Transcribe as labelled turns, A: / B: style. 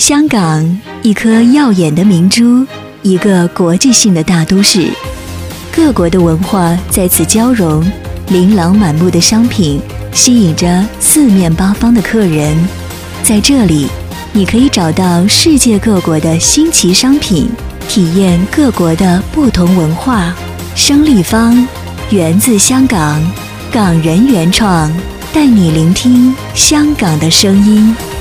A: 香港，一颗耀眼的明珠，一个国际性的大都市，各国的文化在此交融，琳琅满目的商品吸引着四面八方的客人。在这里，你可以找到世界各国的新奇商品，体验各国的不同文化。生立方，源自香港，港人原创，带你聆听香港的声音。